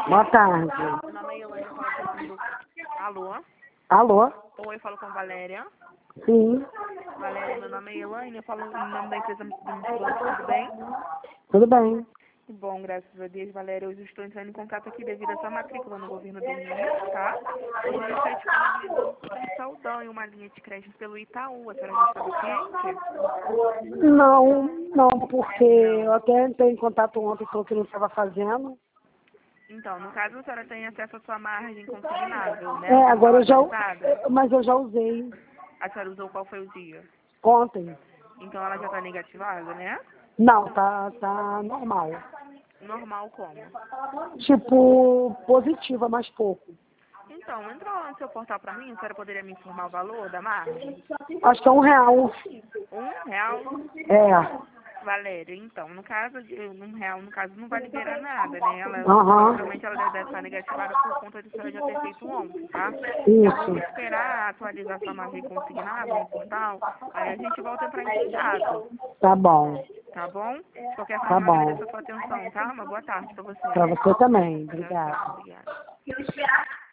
Boa tarde. Meu nome é Elaine, eu falo com... Alô? Alô? Oi, eu falo com Valéria. Sim. Valéria, meu nome é Elaine, eu falo em nome da empresa do Multibanco, tudo bem? Tudo bem. Que bom, graças a Deus, Valéria. Eu estou entrando em contato aqui devido à sua matrícula no governo do Rio, tá? A gente está disponibilizando um saldão e uma linha de crédito pelo Itaú. A senhora já estava ciente? Não, porque eu até entrei em contato ontem, falou que não estava fazendo. Então, no caso, a senhora tem acesso à sua margem consignável, né? É, agora eu já... Atualizada. Mas eu já usei A senhora usou qual foi o dia? ontem. Então, ela já está negativada, né? Não, tá normal. Normal como? Tipo, positiva, mas pouco. Então, entra lá no seu portal para mim, a senhora poderia me informar o valor da margem? Acho que é R$1. R$1? É. Valéria, então, no caso de R$1, no caso, não vai liberar nada, né? Ela, Aham. provavelmente ela deve estar negativada por conta de a senhora já ter feito ontem, tá? Eu vou Isso. esperar a atualização margem consignável no portal, aí a gente volta a entrar em contato, Tá bom. tá bom? De qualquer Tá forma, eu bom. agradeço a sua atenção, tá? Uma boa tarde para você. Pra você também. Tchau, Obrigada. tchau, obrigada.